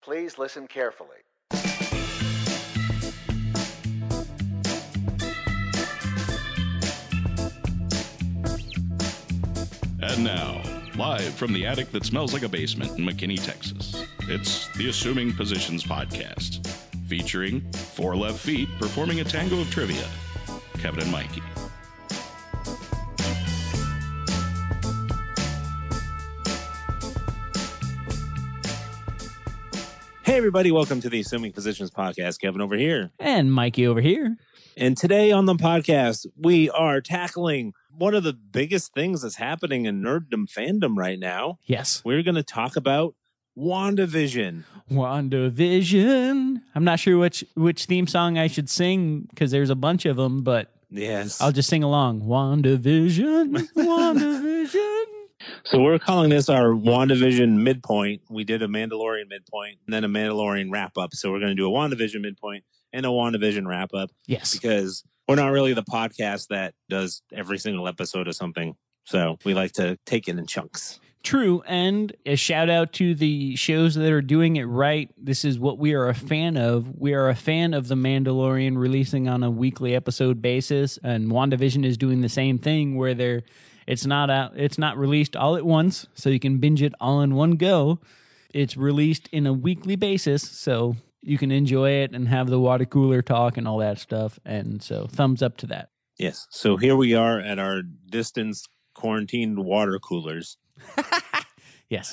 Please listen carefully. And now, live from the attic that smells like a basement in McKinney, Texas, it's the Assuming Positions Podcast, featuring four left feet performing a tango of trivia, Kevin and Mikey. Hey, everybody. Welcome to the Assuming Positions Podcast. Kevin over here. And Mikey over here. And today on the podcast, we are tackling one of the biggest things that's happening in nerddom fandom right now. Yes. We're going to talk about WandaVision. WandaVision. I'm not sure which theme song I should sing because there's a bunch of them, but yes, I'll just sing along. WandaVision. WandaVision. So we're calling this our WandaVision midpoint. We did a Mandalorian midpoint and then a Mandalorian wrap-up. So we're going to do a WandaVision midpoint and a WandaVision wrap-up. Yes. Because we're not really the podcast that does every single episode of something. So we like to take it in chunks. True. And a shout out to the shows that are doing it right. This is what we are a fan of. We are a fan of The Mandalorian releasing on a weekly episode basis. And WandaVision is doing the same thing where it's not released all at once, so you can binge it all in one go. It's released in a weekly basis, so you can enjoy it and have the water cooler talk and all that stuff. And so thumbs up to that. Yes. So here we are at our distance quarantined water coolers. Yes.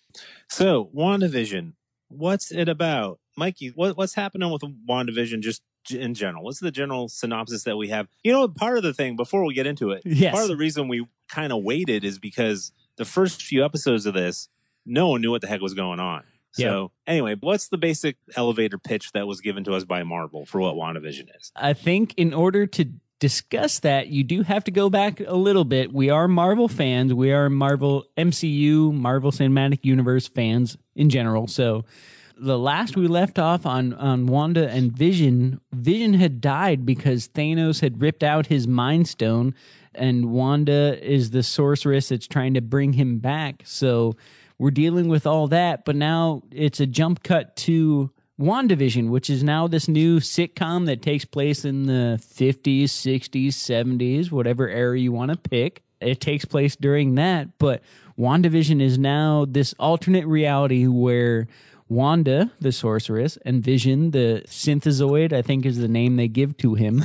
So WandaVision, what's it about? Mikey, what's happening with WandaVision just in general? What's the general synopsis that we have? You know, part of the thing, before we get into it, yes. Part of the reason we kind of waited is because the first few episodes of this, no one knew what the heck was going on. So anyway, what's the basic elevator pitch that was given to us by Marvel for what WandaVision is? I think in order to discuss that, you do have to go back a little bit. We are Marvel fans. We are Marvel MCU, Marvel Cinematic Universe fans in general. So the last we left off on Wanda and Vision had died because Thanos had ripped out his Mind Stone, and Wanda is the sorceress that's trying to bring him back. So we're dealing with all that, but now it's a jump cut to WandaVision, which is now this new sitcom that takes place in the 50s, 60s, 70s, whatever era you want to pick. It takes place during that, but WandaVision is now this alternate reality where Wanda, the sorceress, and Vision, the synthezoid, I think is the name they give to him,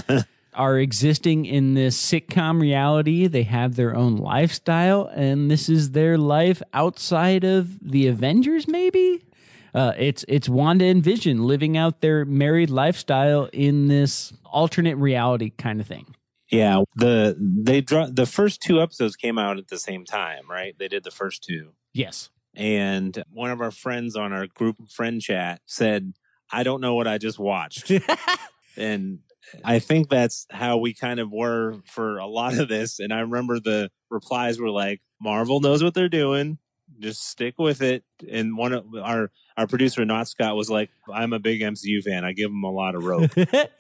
are existing in this sitcom reality. They have their own lifestyle, and this is their life outside of the Avengers, maybe? It's Wanda and Vision living out their married lifestyle in this alternate reality kind of thing. Yeah, the first two episodes came out at the same time, right? They did the first two. Yes. And one of our friends on our group friend chat said, I don't know what I just watched. And I think that's how we kind of were for a lot of this. And I remember the replies were like, Marvel knows what they're doing. Just stick with it. And one of our producer, Not Scott, was like, I'm a big MCU fan. I give him a lot of rope.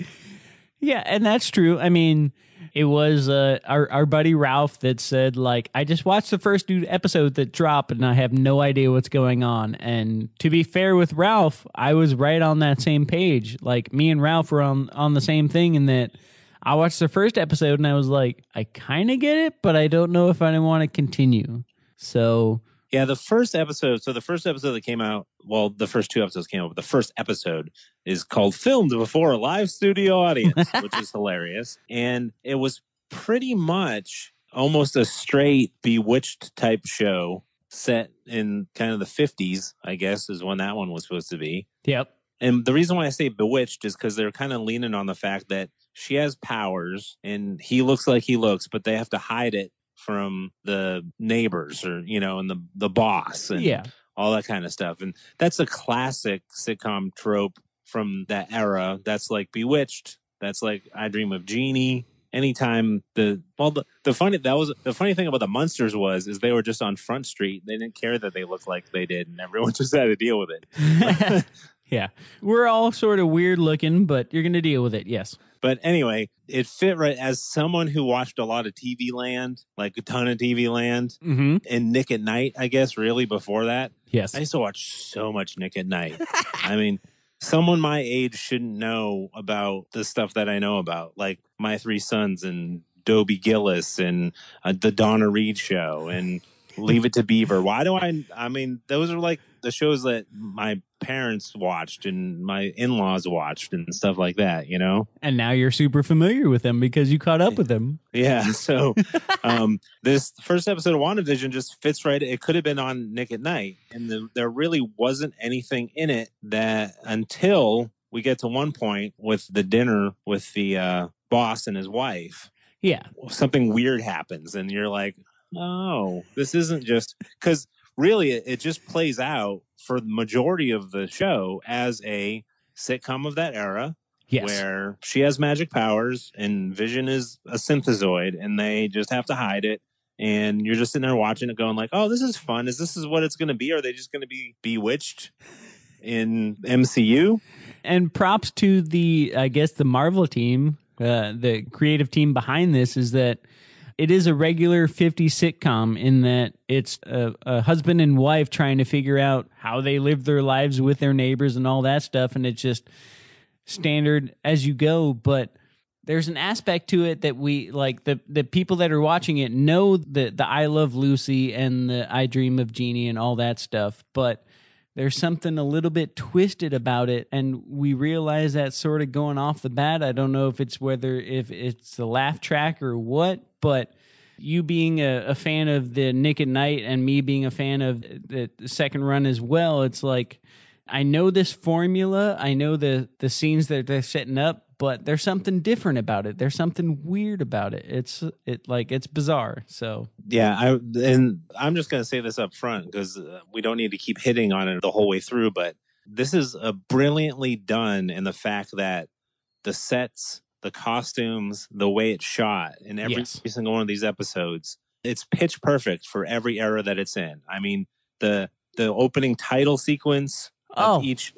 Yeah, and that's true. I mean, it was our buddy Ralph that said, like, I just watched the first episode that dropped and I have no idea what's going on. And to be fair with Ralph, I was right on that same page. Like, me and Ralph were on the same thing in that I watched the first episode and I was like, I kind of get it, but I don't know if I want to continue. So yeah, the first episode that came out, well, the first two episodes came out, but the first episode is called Filmed Before a Live Studio Audience, which is hilarious. And it was pretty much almost a straight Bewitched type show set in kind of the 50s, I guess, is when that one was supposed to be. Yep. And the reason why I say Bewitched is because they're kind of leaning on the fact that she has powers and he looks like he looks, but they have to hide it from the neighbors or, you know, and the boss and all that kind of stuff. And that's a classic sitcom trope from that era. That's like Bewitched. That's like I Dream of Jeannie. Anytime the funny thing about the Munsters is they were just on Front Street. They didn't care that they looked like they did, and everyone just had to deal with it. Yeah. We're all sort of weird looking, but you're going to deal with it. Yes. But anyway, it fit right as someone who watched a lot of TV Land, like a ton of TV Land, Mm-hmm. and Nick at Night, I guess, really before that. Yes. I used to watch so much Nick at Night. I mean, someone my age shouldn't know about the stuff that I know about, like My Three Sons and Dobie Gillis and the Donna Reed Show and Leave It to Beaver. Why do I mean, those are like the shows that my parents watched and my in-laws watched and stuff like that, you know? And now you're super familiar with them because you caught up with them. Yeah. So this first episode of WandaVision just fits right. It could have been on Nick at Night. And there really wasn't anything in it that until we get to one point with the dinner with the boss and his wife. Yeah. Something weird happens and you're like, oh, this isn't just because really it just plays out for the majority of the show as a sitcom of that era. Yes. Where she has magic powers and Vision is a synthezoid and they just have to hide it. And you're just sitting there watching it going like, oh, this is fun. This is what it's going to be? Are they just going to be bewitched in MCU? And props to the Marvel team, the creative team behind this, is that it is a regular 50s sitcom in that it's a husband and wife trying to figure out how they live their lives with their neighbors and all that stuff. And it's just standard as you go. But there's an aspect to it that we like the people that are watching it know the I Love Lucy and the I Dream of Jeannie and all that stuff. But there's something a little bit twisted about it, and we realize that sort of going off the bat. I don't know if it's the laugh track or what, but you being a fan of the Nick at Night and me being a fan of the second run as well, it's like I know this formula, I know the scenes that they're setting up, but there's something different about it. There's something weird about it. It's bizarre. So yeah, I'm just going to say this up front because we don't need to keep hitting on it the whole way through. But this is brilliantly done in the fact that the sets, the costumes, the way it's shot in every single one of these episodes, it's pitch perfect for every era that it's in. I mean, the opening title sequence of each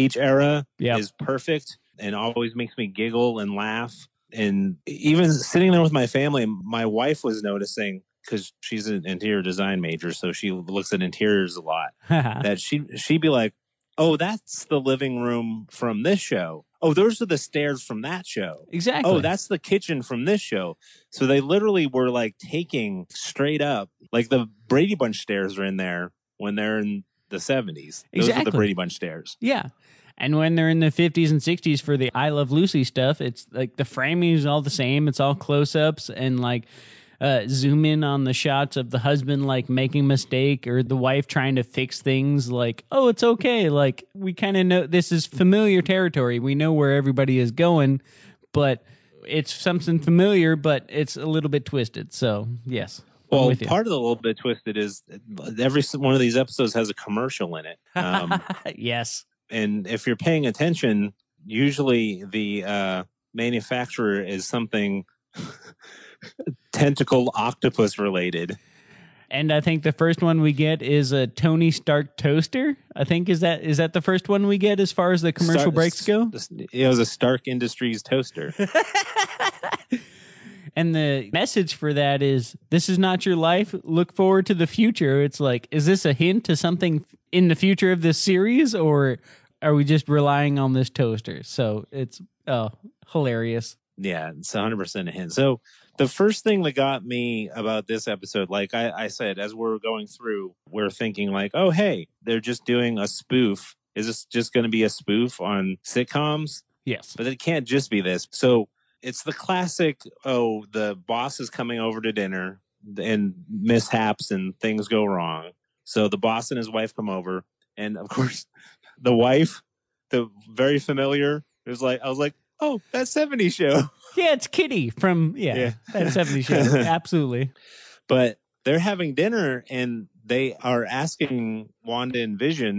era is perfect. And always makes me giggle and laugh. And even sitting there with my family, my wife was noticing, because she's an interior design major, so she looks at interiors a lot, that she'd be like, oh, that's the living room from this show. Oh, those are the stairs from that show. Exactly. Oh, that's the kitchen from this show. So they literally were like taking straight up, like the Brady Bunch stairs are in there when they're in the 70s. Those are the Brady Bunch stairs. Yeah. And when they're in the 50s and 60s for the I Love Lucy stuff, it's like the framing is all the same. It's all close-ups and like zoom in on the shots of the husband like making a mistake or the wife trying to fix things like, oh, it's okay. Like we kind of know this is familiar territory. We know where everybody is going, but it's something familiar, but it's a little bit twisted. So, yes. Well, part of the little bit twisted is every one of these episodes has a commercial in it. Yes. And if you're paying attention, usually the manufacturer is something tentacle octopus related. And I think the first one we get is a Tony Stark toaster. I think is that the first one we get as far as the commercial breaks go? It was a Stark Industries toaster. And the message for that is, this is not your life. Look forward to the future. It's like, is this a hint to something in the future of this series, or are we just relying on this toaster? So it's hilarious. Yeah, it's 100% a hint. So the first thing that got me about this episode, like I said, as we're going through, we're thinking like, oh, hey, they're just doing a spoof. Is this just going to be a spoof on sitcoms? Yes. But it can't just be this. So it's the classic, oh, the boss is coming over to dinner and mishaps and things go wrong. So the boss and his wife come over. And of course, the wife, the very familiar, I was like, oh, that 70s show. Yeah, it's Kitty from, that 70s show. Absolutely. But they're having dinner and they are asking Wanda and Vision,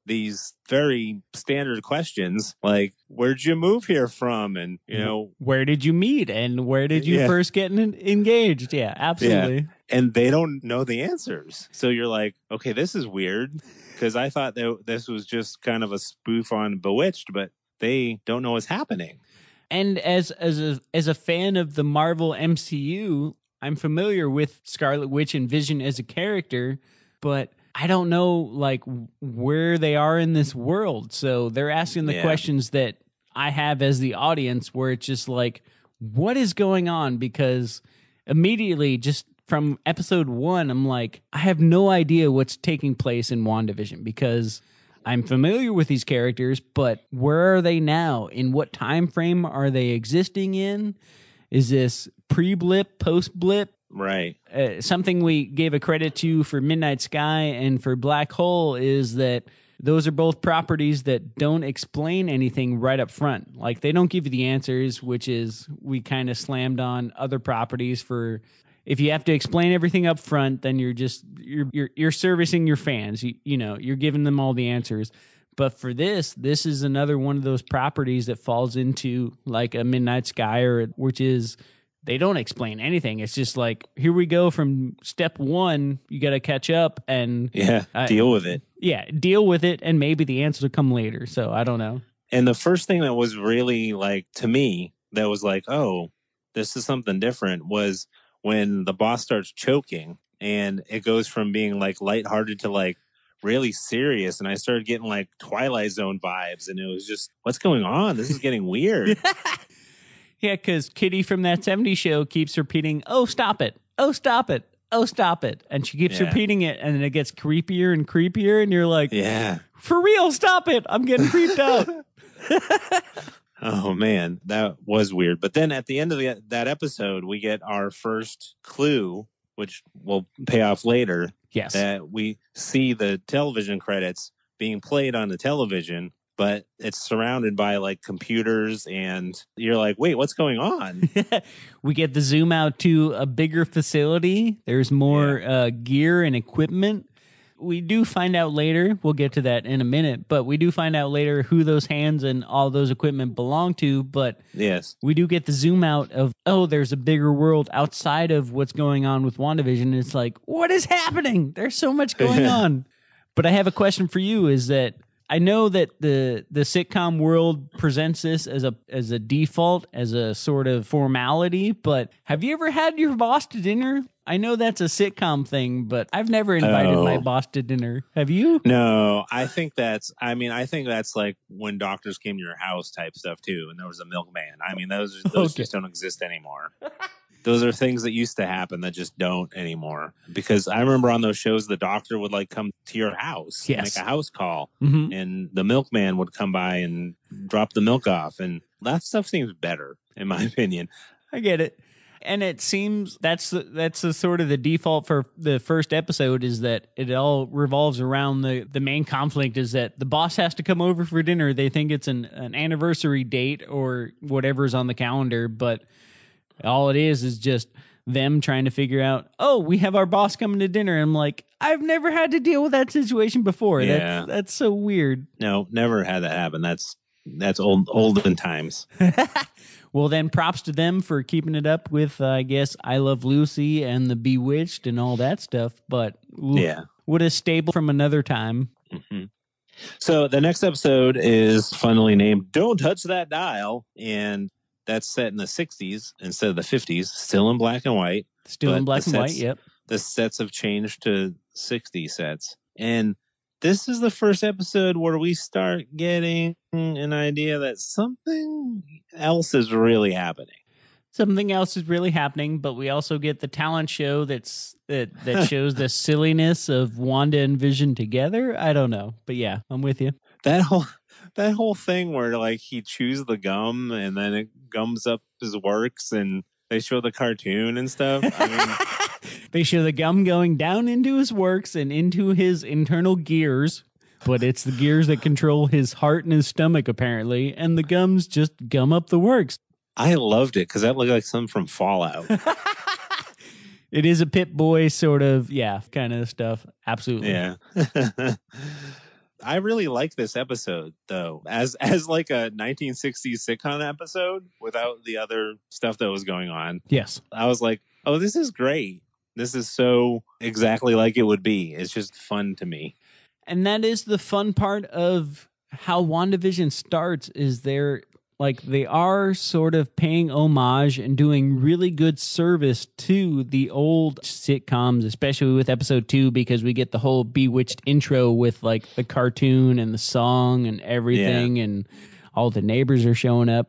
these very standard questions like, where'd you move here from? And, you know, where did you meet and where did you first get engaged? Yeah, absolutely. Yeah. And they don't know the answers. So you're like, okay, this is weird, because I thought that this was just kind of a spoof on Bewitched, but they don't know what's happening. And as a fan of the Marvel MCU, I'm familiar with Scarlet Witch and Vision as a character, but I don't know like where they are in this world. So they're asking the questions that I have as the audience, where it's just like, what is going on? Because immediately, just from episode 1, I'm like, I have no idea what's taking place in WandaVision, because I'm familiar with these characters, but where are they now? In what time frame are they existing in? Is this pre-blip, post-blip? Right. Something we gave a credit to for Midnight Sky and for Black Hole is that those are both properties that don't explain anything right up front. Like, they don't give you the answers, which is, we kind of slammed on other properties for, if you have to explain everything up front, then you're servicing your fans. You know, you're giving them all the answers. But for this is another one of those properties that falls into like a Midnight Sky, which is, they don't explain anything. It's just like, here we go from step 1. You got to catch up and deal with it. Yeah, deal with it, and maybe the answers will come later. So I don't know. And the first thing that was really like, to me, that was like, oh, this is something different, was when the boss starts choking and it goes from being like lighthearted to like really serious. And I started getting like Twilight Zone vibes, and it was just, what's going on? This is getting weird. Yeah, because Kitty from That 70s Show keeps repeating, oh, stop it. Oh, stop it. Oh, stop it. And she keeps repeating it, and then it gets creepier and creepier, and you're like, for real, stop it. I'm getting creeped out. Oh, man, that was weird. But then at the end of that episode, we get our first clue, which will pay off later. Yes. That we see the television credits being played on the television, but it's surrounded by like computers, and you're like, wait, what's going on? We get the zoom out to a bigger facility. There's more gear and equipment. We do find out later, we'll get to that in a minute, but we do find out later who those hands and all those equipment belong to. But yes, we do get the zoom out of, oh, there's a bigger world outside of what's going on with WandaVision. And it's like, what is happening? There's so much going on. But I have a question for you, is that I know that the sitcom world presents this as a default, as a sort of formality, but have you ever had your boss to dinner? I know that's a sitcom thing, but I've never invited my boss to dinner. Have you? No, I think that's like when doctors came to your house type stuff too, and there was a milkman. I mean, those just don't exist anymore. Those are things that used to happen that just don't anymore. Because I remember on those shows, the doctor would like come to your house, make a house call, and the milkman would come by and drop the milk off. And that stuff seems better, in my opinion. I get it. And it seems that's the sort of the default for the first episode, is that it all revolves around the main conflict is that the boss has to come over for dinner. They think it's an anniversary date or whatever's on the calendar, but all it is just them trying to figure out, oh, we have our boss coming to dinner. And I'm like, I've never had to deal with that situation before. Yeah. That's so weird. No, never had that happen. That's olden times. Well, then props to them for keeping it up with, I guess, I Love Lucy and the Bewitched and all that stuff. But what a stable from another time. Mm-hmm. So the next episode is funnily named Don't Touch That Dial. And that's set in the 60s instead of the 50s, still in black and white. Still in black and white, yep. The sets have changed to 60 sets. And this is the first episode where we start getting an idea that something else is really happening. Something else is really happening, but we also get the talent show that shows the silliness of Wanda and Vision together. I don't know, but yeah, I'm with you. That whole thing where like he chews the gum and then it gums up his works, and they show the cartoon and stuff. I mean, they show the gum going down into his works and into his internal gears, but it's the gears that control his heart and his stomach apparently, and the gums just gum up the works. I loved it because that looked like something from Fallout. It is a Pip Boy sort of, kind of stuff. Absolutely. Yeah. I really like this episode though, as like a 1960s sitcom episode without the other stuff that was going on. Yes. I was like, oh, this is great. This is so exactly like it would be. It's just fun to me. And that is the fun part of how WandaVision starts, is they are sort of paying homage and doing really good service to the old sitcoms, especially with episode 2, because we get the whole Bewitched intro with like the cartoon and the song and everything, and all the neighbors are showing up.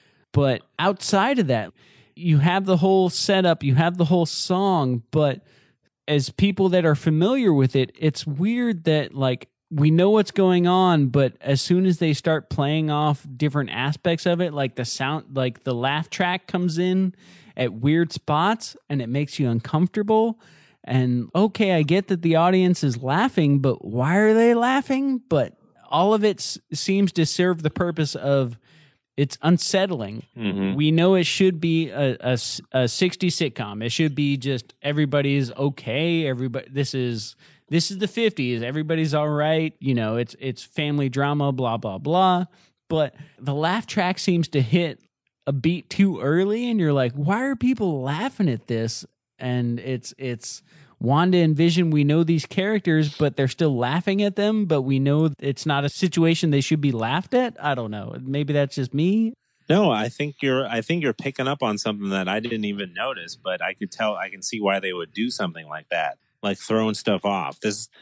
But outside of that, you have the whole setup, you have the whole song, but as people that are familiar with it, it's weird that like we know what's going on, but as soon as they start playing off different aspects of it, like the sound, like the laugh track comes in at weird spots and it makes you uncomfortable. And okay, I get that the audience is laughing, but why are they laughing? But all of it seems to serve the purpose of it's unsettling. Mm-hmm. We know it should be a 60s sitcom. It should be just everybody's okay. Everybody, this is the 50s. Everybody's all right. You know, it's family drama, blah, blah, blah. But the laugh track seems to hit a beat too early, and you're like, why are people laughing at this? And it's Wanda and Vision. We know these characters, but they're still laughing at them, but we know it's not a situation they should be laughed at. I don't know. Maybe that's just me. No, I think you're picking up on something that I didn't even notice, but I can see why they would do something like that, like throwing stuff off.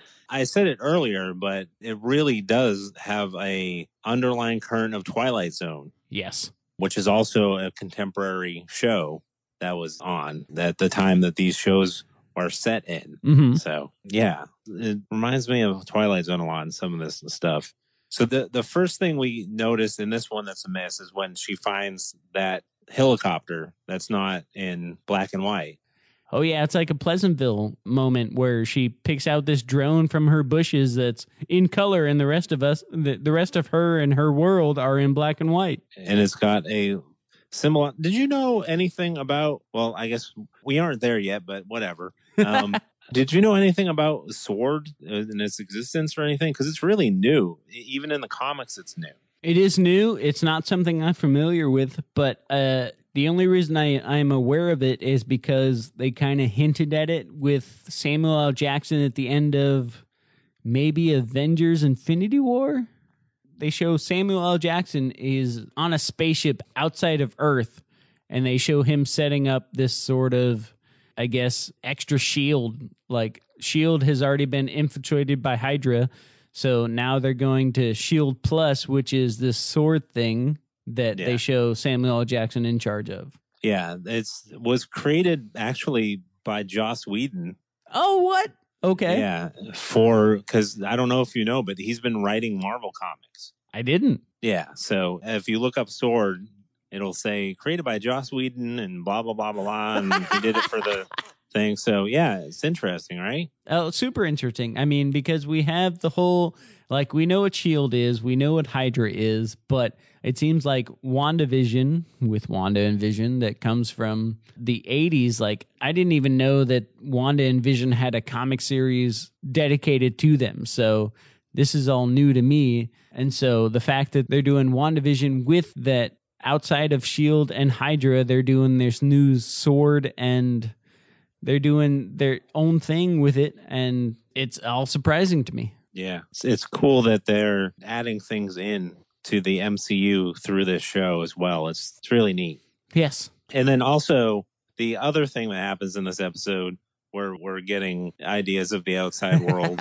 I said it earlier, but it really does have a underlying current of Twilight Zone. Yes. Which is also a contemporary show that was on at the time that these shows are set in. Mm-hmm. So, yeah, it reminds me of Twilight Zone a lot and some of this stuff. So the first thing we notice in this one that's a miss is when she finds that helicopter that's not in black and white. Oh, yeah, it's like a Pleasantville moment where she picks out this drone from her bushes that's in color, and the rest of us, the rest of her and her world are in black and white. And it's got a similar... Did you know anything about... Well, I guess we aren't there yet, but whatever. Did you know anything about SWORD and its existence or anything? Because it's really new. Even in the comics, it's new. It is new. It's not something I'm familiar with, but the only reason I'm aware of it is because they kind of hinted at it with Samuel L. Jackson at the end of maybe Avengers Infinity War. They show Samuel L. Jackson is on a spaceship outside of Earth, and they show him setting up this sort of, I guess, extra shield. Like, shield has already been infiltrated by Hydra, so now they're going to Shield Plus, which is this sword thing that they show Samuel L. Jackson in charge of. Yeah, it was created actually by Joss Whedon. Oh, what? Okay. Yeah, because I don't know if you know, but he's been writing Marvel comics. I didn't. Yeah, so if you look up SWORD, it'll say created by Joss Whedon and blah, blah, blah, blah, blah, and he did it for the thing. So, yeah, it's interesting, right? Oh, super interesting. I mean, because we have the whole, like, we know what S.H.I.E.L.D. is, we know what Hydra is, but it seems like WandaVision, with Wanda and Vision, that comes from the 80s. Like, I didn't even know that Wanda and Vision had a comic series dedicated to them. So this is all new to me. And so the fact that they're doing WandaVision with that, outside of S.H.I.E.L.D. and Hydra, they're doing this new sword and they're doing their own thing with it. And it's all surprising to me. Yeah, it's cool that they're adding things in to the MCU through this show as well. It's really neat. Yes. And then also the other thing that happens in this episode where we're getting ideas of the outside world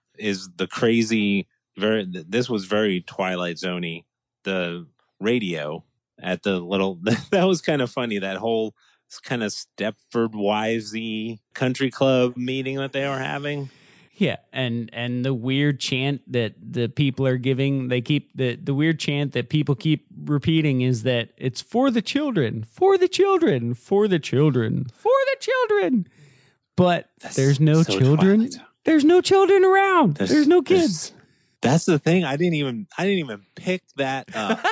is the crazy, this was very Twilight Zone-y, the radio at the little, that was kind of funny, that whole kind of Stepford Wives-y country club meeting that they were having. Yeah, and the weird chant that the people are giving, they keep the weird chant that people keep repeating is that it's for the children, for the children, for the children, for the children. But there's no children. There's no children around. There's no kids. That's the thing. I didn't even pick that up.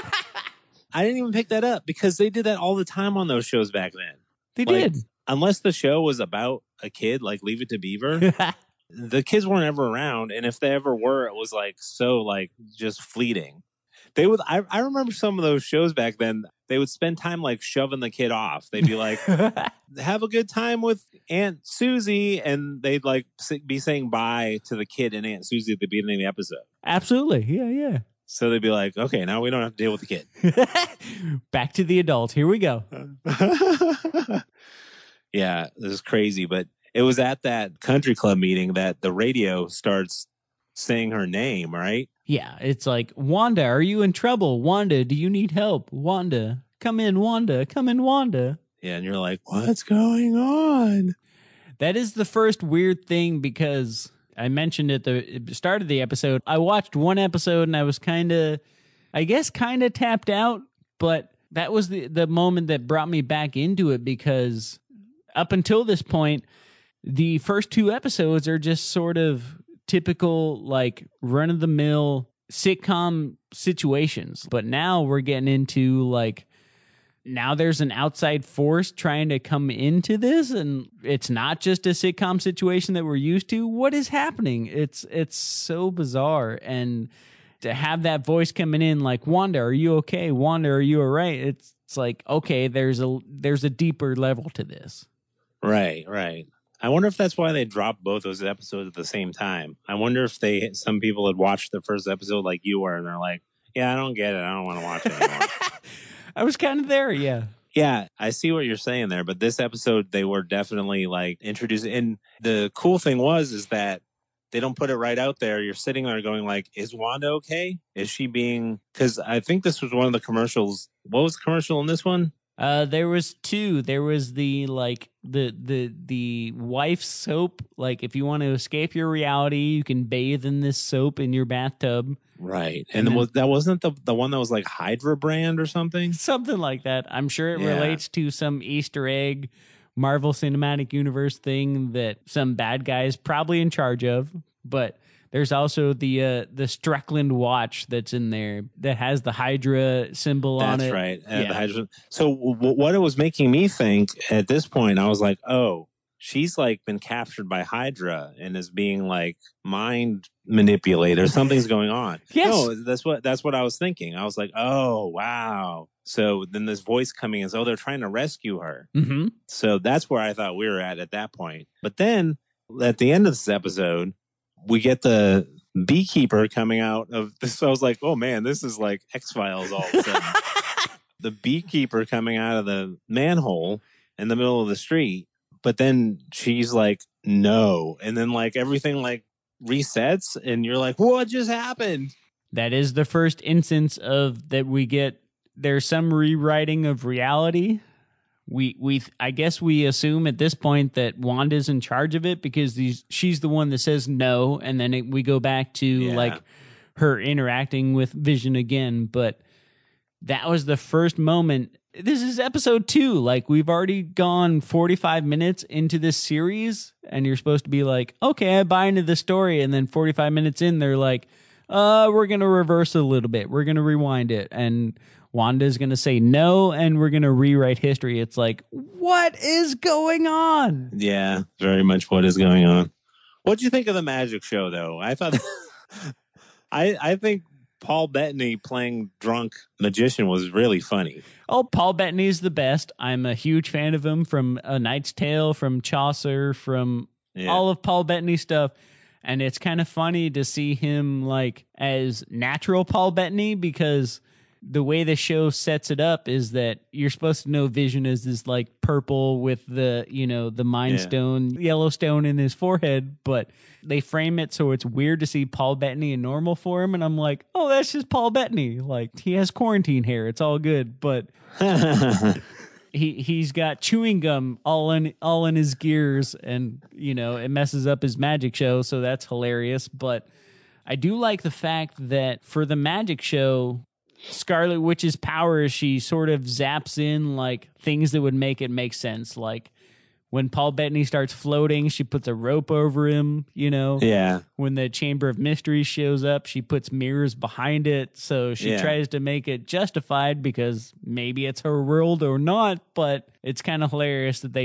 I didn't even pick that up because they did that all the time on those shows back then. They did. Unless the show was about a kid, like Leave It to Beaver. the kids weren't ever around, and if they ever were, it was like so like just fleeting. They would. I remember some of those shows back then. They would spend time like shoving the kid off. They'd be like, "Have a good time with Aunt Susie," and they'd like be saying bye to the kid and Aunt Susie at the beginning of the episode. Absolutely, yeah. So they'd be like, "Okay, now we don't have to deal with the kid." Back to the adults. Here we go. Yeah, this is crazy, but it was at that country club meeting that the radio starts saying her name, right? Yeah, it's like, Wanda, are you in trouble? Wanda, do you need help? Wanda, come in, Wanda, come in, Wanda. Yeah, and you're like, what's going on? That is the first weird thing because I mentioned at the start of the episode, I watched one episode and I was kind of tapped out, but that was the moment that brought me back into it because up until this point, the first two episodes are just sort of typical like run-of-the-mill sitcom situations, but now we're getting into like now there's an outside force trying to come into this, and it's not just a sitcom situation that we're used to. What is happening? It's so bizarre, and to have that voice coming in like, Wanda, are you okay? Wanda, are you all right? It's like, okay, there's a deeper level to this. Right. I wonder if that's why they dropped both those episodes at the same time. I wonder if some people had watched the first episode like you were, and they're like, yeah, I don't get it. I don't want to watch it anymore. I was kind of there, yeah. Yeah, I see what you're saying there, but this episode, they were definitely like introducing. And the cool thing is that they don't put it right out there. You're sitting there going like, is Wanda okay? Is she being, because I think this was one of the commercials. What was the commercial in this one? There was two. There was the like the wife soap. Like if you want to escape your reality, you can bathe in this soap in your bathtub. Right, and then, that wasn't the one that was like Hydra brand or something. Something like that. I'm sure it relates to some Easter egg Marvel Cinematic Universe thing that some bad guy is probably in charge of. But there's also the Strickland watch that's in there that has the Hydra symbol on it. That's right. The Hydra. So what it was making me think at this point, I was like, oh, she's like been captured by Hydra and is being like mind manipulated. Something's going on. Yes. No, that's what I was thinking. I was like, oh, wow. So then this voice coming in, they're trying to rescue her. Mm-hmm. So that's where I thought we were at that point. But then at the end of this episode, we get the beekeeper coming out of this. So I was like, oh man, this is like X-Files all of a sudden. The beekeeper coming out of the manhole in the middle of the street. But then she's like, no. And then like everything like resets and you're like, what just happened? That is the first instance of that we get. There's some rewriting of reality. I guess we assume at this point that Wanda's in charge of it because she's the one that says no, and then we go back to like her interacting with Vision again. But that was the first moment. This is episode 2. Like we've already gone 45 minutes into this series, and you're supposed to be like, okay, I buy into the story, and then 45 minutes in, they're like, we're gonna reverse it a little bit. We're gonna rewind it, and Wanda's going to say no, and we're going to rewrite history. It's like, what is going on? Yeah, very much what is going on. What do you think of the magic show, though? I thought, I think Paul Bettany playing drunk magician was really funny. Oh, Paul Bettany's the best. I'm a huge fan of him from A Knight's Tale, from Chaucer, from all of Paul Bettany's stuff. And it's kind of funny to see him like as natural Paul Bettany because the way the show sets it up is that you're supposed to know Vision as this like purple with the, the Mind Stone, yellow stone in his forehead, but they frame it so it's weird to see Paul Bettany in normal form. And I'm like, oh, that's just Paul Bettany. Like he has quarantine hair. It's all good. But he's got chewing gum all in his gears and, it messes up his magic show. So that's hilarious. But I do like the fact that for the magic show, Scarlet Witch's power is she sort of zaps in like things that would make it make sense. Like when Paul Bettany starts floating, she puts a rope over him, Yeah. When the Chamber of Mysteries shows up, she puts mirrors behind it. So she tries to make it justified because maybe it's her world or not. But it's kind of hilarious that they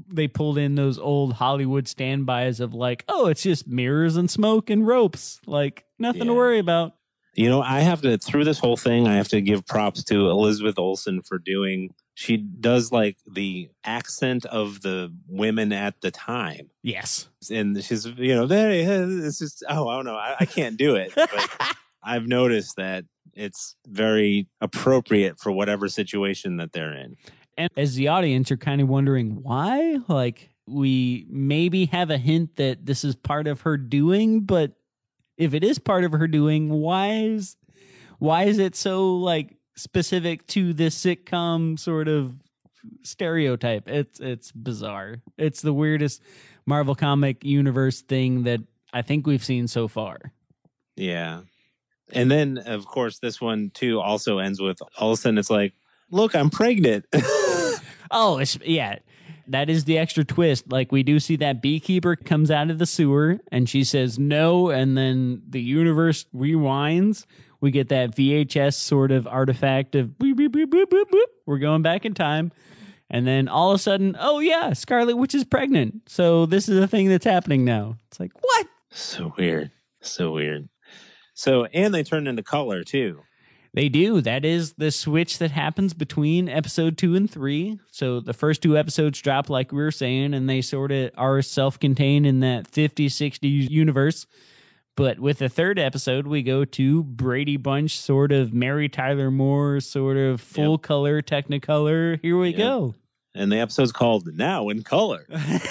they pulled in those old Hollywood standbys of like, oh, it's just mirrors and smoke and ropes. Like, nothing to worry about. You know, I have to, through this whole thing, I have to give props to Elizabeth Olsen for she does like the accent of the women at the time. Yes. And she's, it's just, I don't know. I can't do it. But I've noticed that it's very appropriate for whatever situation that they're in. And as the audience, you're kind of wondering why. Like, we maybe have a hint that this is part of her doing, but if it is part of her doing, why is it so like specific to this sitcom sort of stereotype? It's bizarre. It's the weirdest Marvel comic universe thing that I think we've seen so far. Yeah. And then, of course, this one, too, also ends with all of a sudden it's like, look, I'm pregnant. Oh, yeah. That is the extra twist. Like, we do see that beekeeper comes out of the sewer and she says no, and then the universe rewinds. We get that VHS sort of artifact of boop, boop, boop, boop, boop, boop. We're going back in time. And then all of a sudden, oh, yeah, Scarlet Witch is pregnant. So this is a thing that's happening now. It's like, what? So weird. So weird. So, and they turn into color, too. They do. That is the switch that happens between episode 2 and 3. So the first 2 episodes drop, like we were saying, and they sort of are self-contained in that 50s, 60s universe. But with the third episode, we go to Brady Bunch, sort of Mary Tyler Moore, sort of full color, Technicolor. Here we go. And the episode's called Now in Color.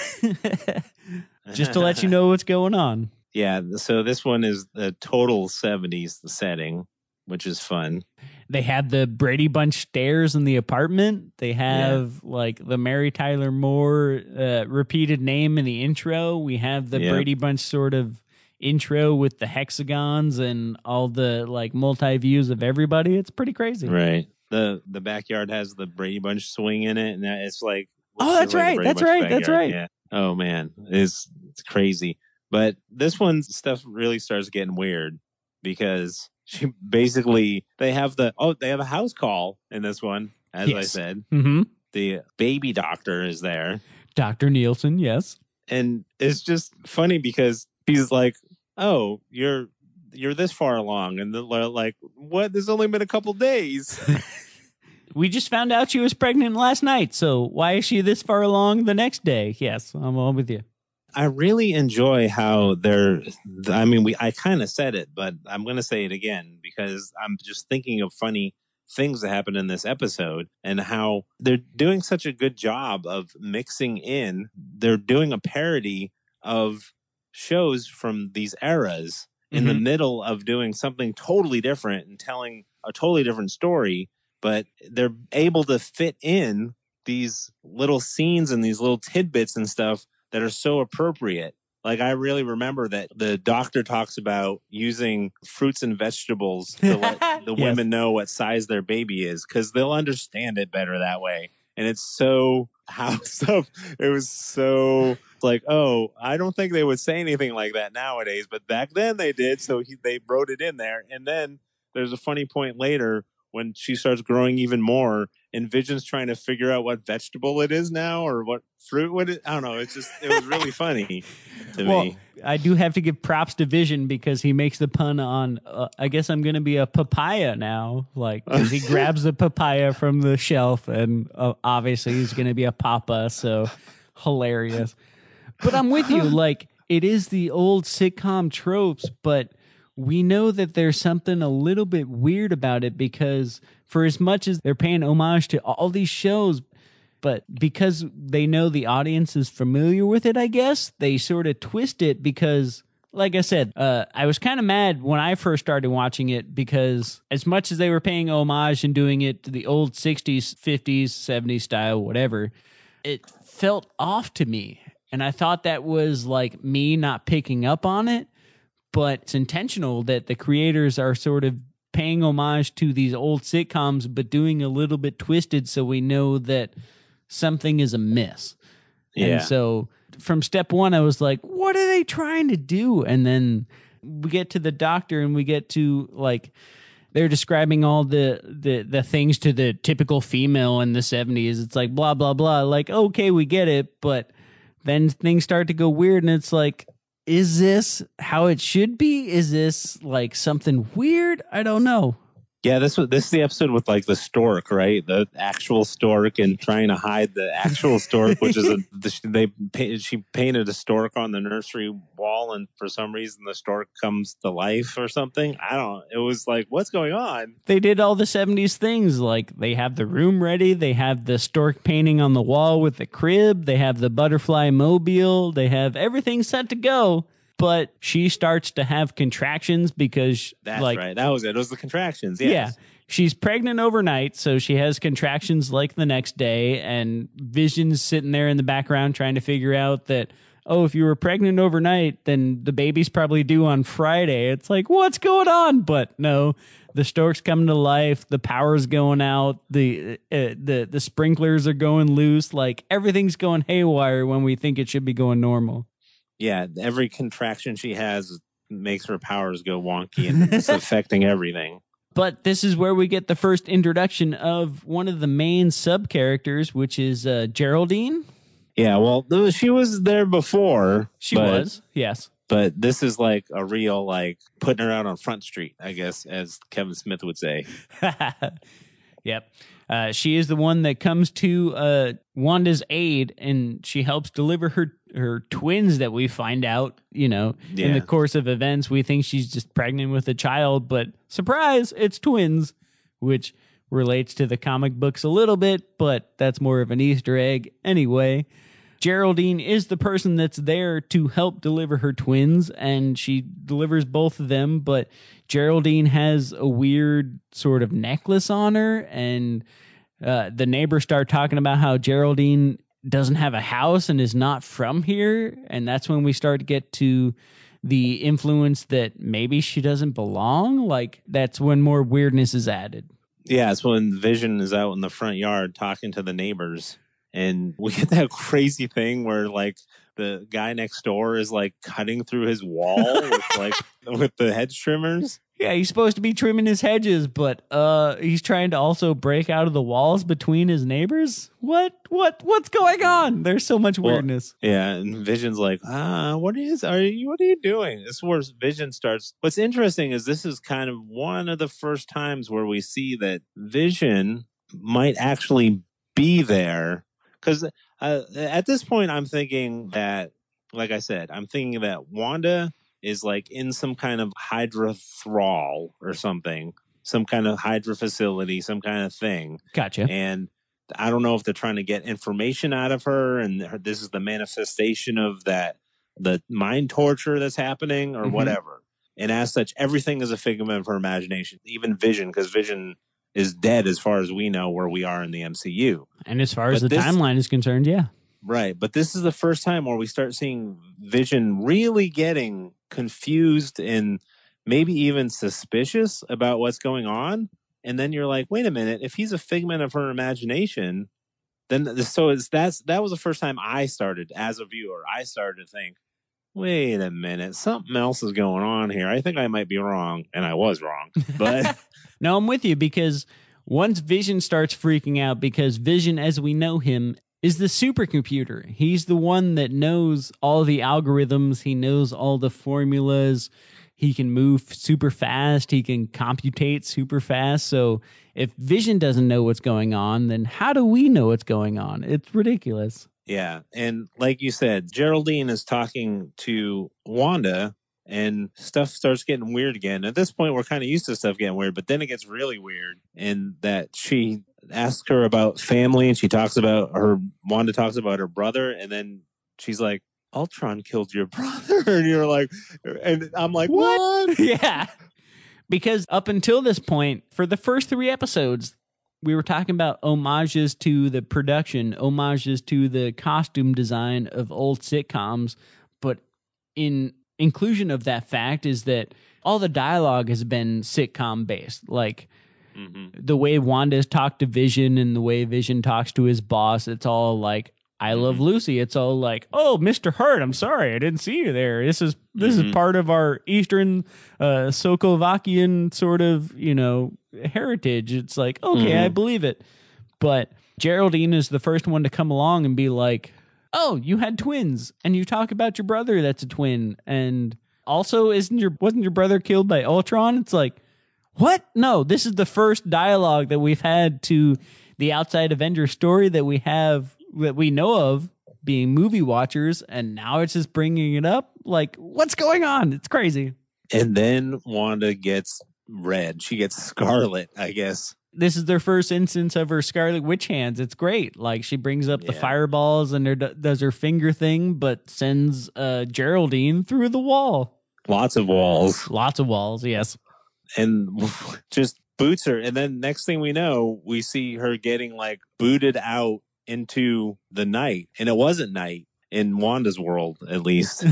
Just to let you know what's going on. Yeah, so this one is the total 70s setting, which is fun. They have the Brady Bunch stairs in the apartment. They have like the Mary Tyler Moore repeated name in the intro. We have the Brady Bunch sort of intro with the hexagons and all the like multi-views of everybody. It's pretty crazy. Right. The backyard has the Brady Bunch swing in it, and it's like, that's right. That's right. That's right. Yeah. Oh man, it's crazy. But this one's stuff really starts getting weird because she basically they have a house call in this one, as I said. Mm-hmm. The baby doctor is there, Dr. Nielsen. Yes, and it's just funny because he's like, "Oh, you're this far along," and they're like, "What? There's only been a couple days." We just found out she was pregnant last night, so why is she this far along the next day? Yes, I'm all with you. I really enjoy how I kind of said it, but I'm going to say it again because I'm just thinking of funny things that happened in this episode and how they're doing such a good job of mixing in. They're doing a parody of shows from these eras in the middle of doing something totally different and telling a totally different story, but they're able to fit in these little scenes and these little tidbits and stuff that are so appropriate. Like, I really remember that the doctor talks about using fruits and vegetables to let the women know what size their baby is because they'll understand it better that way. And it's so it was so like, oh, I don't think they would say anything like that nowadays, but back then they did. So they wrote it in there. And then there's a funny point later when she starts growing even more and Vision's trying to figure out what vegetable it is now or what fruit I don't know. It was really funny to me. I do have to give props to Vision because he makes the pun on, I guess I'm going to be a papaya now. Like, 'cause he grabs the papaya from the shelf and obviously he's going to be a papa. So hilarious. But I'm with you. Like, it is the old sitcom tropes, but we know that there's something a little bit weird about it because for as much as they're paying homage to all these shows, but because they know the audience is familiar with it, I guess, they sort of twist it because, like I said, I was kind of mad when I first started watching it because as much as they were paying homage and doing it to the old 60s, 50s, 70s style, whatever, it felt off to me. And I thought that was like me not picking up on it. But it's intentional that the creators are sort of paying homage to these old sitcoms, but doing a little bit twisted so we know that something is amiss. Yeah. And so from step one, I was like, what are they trying to do? And then we get to the doctor and we get to like they're describing all the things to the typical female in the 70s. It's like blah, blah, blah. Like, okay, we get it. But then things start to go weird, and it's like, is this how it should be? Is this like something weird? I don't know. Yeah, this is the episode with like the stork, right? The actual stork, and trying to hide the actual stork, which is she painted a stork on the nursery wall, and for some reason the stork comes to life or something. It was like, what's going on? They did all the 70s things. Like, they have the room ready, they have the stork painting on the wall with the crib, they have the butterfly mobile, they have everything set to go. But she starts to have contractions because... That's right. That was it. It was the contractions. Yes. Yeah. She's pregnant overnight, so she has contractions like the next day, and Vision's sitting there in the background trying to figure out that, oh, if you were pregnant overnight, then the baby's probably due on Friday. It's like, what's going on? But no, the stork's coming to life, the power's going out, the sprinklers are going loose, like everything's going haywire when we think it should be going normal. Yeah, every contraction she has makes her powers go wonky, and it's affecting everything. But this is where we get the first introduction of one of the main sub-characters, which is Geraldine. Yeah, well, she was there before. She was, yes. But this is like a real, like, putting her out on Front Street, I guess, as Kevin Smith would say. Yep. She is the one that comes to Wanda's aid, and she helps deliver her twins that we find out, in the course of events. We think she's just pregnant with a child, but surprise, it's twins, which relates to the comic books a little bit, but that's more of an Easter egg anyway. Geraldine is the person that's there to help deliver her twins, and she delivers both of them, but Geraldine has a weird sort of necklace on her, and the neighbors start talking about how Geraldine doesn't have a house and is not from here, and that's when we start to get to the influence that maybe she doesn't belong. Like, that's when more weirdness is added. Yeah, it's when Vision is out in the front yard talking to the neighbors. And we get that crazy thing where, like, the guy next door is, like, cutting through his wall with the hedge trimmers. Yeah, he's supposed to be trimming his hedges, but he's trying to also break out of the walls between his neighbors. What's going on? There's so much weirdness. Well, yeah, and Vision's like, what are you doing? This is where Vision starts. What's interesting is this is kind of one of the first times where we see that Vision might actually be there. Because at this point, I'm thinking that, like I said, Wanda is like in some kind of Hydra thrall or something, some kind of Hydra facility, some kind of thing. Gotcha. And I don't know if they're trying to get information out of her, and this is the manifestation of the mind torture that's happening or whatever. And as such, everything is a figment of her imagination, even Vision, because Vision is dead as far as we know where we are in the MCU. And as far as the timeline is concerned, yeah. Right. But this is the first time where we start seeing Vision really getting confused and maybe even suspicious about what's going on. And then you're like, wait a minute, if he's a figment of her imagination, then that was the first time I started, as a viewer, I started to think, wait a minute, something else is going on here. I think I might be wrong. And I was wrong. But no, I'm with you, because once Vision starts freaking out, because Vision, as we know him, is the supercomputer. He's the one that knows all the algorithms. He knows all the formulas. He can move super fast. He can computate super fast. So if Vision doesn't know what's going on, then how do we know what's going on? It's ridiculous. Yeah. And like you said, Geraldine is talking to Wanda, and stuff starts getting weird again. At this point, we're kind of used to stuff getting weird, but then it gets really weird in that she asks her about family, and Wanda talks about her brother, and then she's like, Ultron killed your brother. And you're like, and I'm like, what? Yeah. Because up until this point, for the first 3 episodes, we were talking about homages to the production, homages to the costume design of old sitcoms, but in inclusion of that fact is that all the dialogue has been sitcom based. Like the way Wanda's talked to Vision and the way Vision talks to his boss, it's all like I Love Lucy, it's all like, oh, Mr. Hurt, I'm sorry, I didn't see you there. This is part of our Eastern Czechoslovakian sort of, heritage. It's like, okay, I believe it. But Geraldine is the first one to come along and be like, oh, you had twins, and you talk about your brother that's a twin, and also wasn't your brother killed by Ultron? It's like, what? No, this is the first dialogue that we've had to the outside Avengers story that we know of, being movie watchers, and now it's just bringing it up. Like, what's going on? It's crazy. And then Wanda gets red. She gets scarlet, I guess. This is their first instance of her Scarlet Witch hands. It's great. Like, she brings up the fireballs and does her finger thing, but sends Geraldine through the wall. Lots of walls. Lots of walls, yes. And just boots her. And then next thing we know, we see her getting like booted out into the night. And it wasn't night in Wanda's world, at least.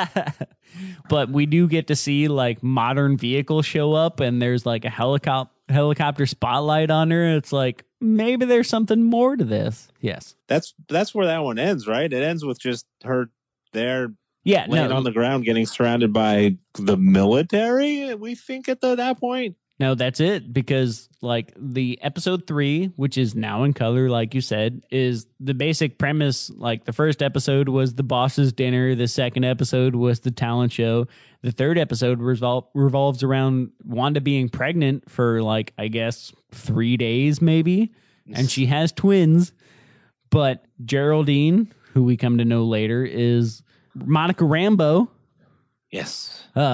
But we do get to see like modern vehicles show up, and there's like a helicopter spotlight on her. It's like, maybe there's something more to this. Yes. That's where that one ends, right? It ends with just her there laying on the ground getting surrounded by the military, we think at that point. No, that's it, because like the episode 3, which is now in color, like you said, is the basic premise. Like the first episode was the boss's dinner. The second episode was the talent show. The third episode revolves around Wanda being pregnant for like, I guess, 3 days maybe. And she has twins. But Geraldine, who we come to know later, is Monica Rambeau. Yes.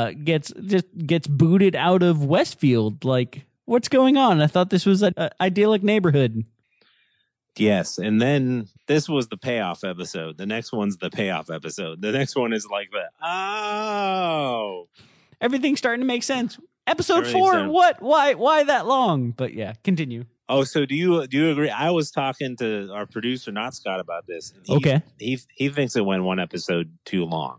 Gets booted out of Westfield. Like, what's going on? I thought this was an idyllic neighborhood. Yes, and then this was the payoff episode. The next one's the payoff episode. The next one is like everything's starting to make sense. Episode 4, what? Why that long? But yeah, continue. Oh, so do you agree? I was talking to our producer, not Scott, about this. And he thinks it went one episode too long.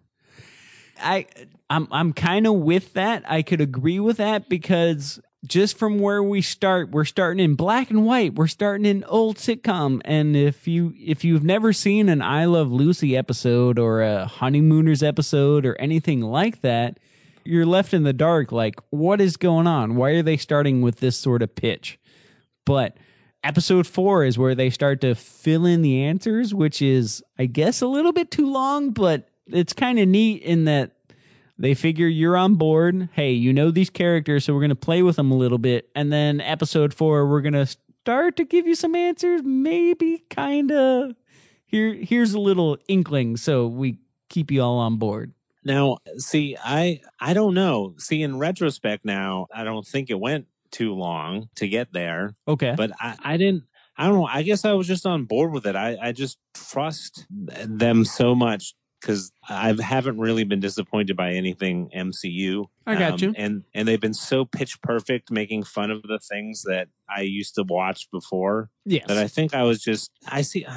I'm kind of with that. I could agree with that, because just from where we start, we're starting in black and white. We're starting in old sitcom. And if you've never seen an I Love Lucy episode or a Honeymooners episode or anything like that, you're left in the dark. Like, what is going on? Why are they starting with this sort of pitch? But episode 4 is where they start to fill in the answers, which is, I guess, a little bit too long, but it's kind of neat in that they figure you're on board. Hey, you know these characters, so we're going to play with them a little bit. And then episode 4, we're going to start to give you some answers. Maybe kind of here's a little inkling, so we keep you all on board. Now, see, I don't know. See, in retrospect now, I don't think it went too long to get there. Okay. But I don't know. I guess I was just on board with it. I just trust them so much, because I haven't really been disappointed by anything MCU. I got you. And they've been so pitch perfect, making fun of the things that I used to watch before. Yes. That I think I was just, I see,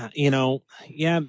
yeah,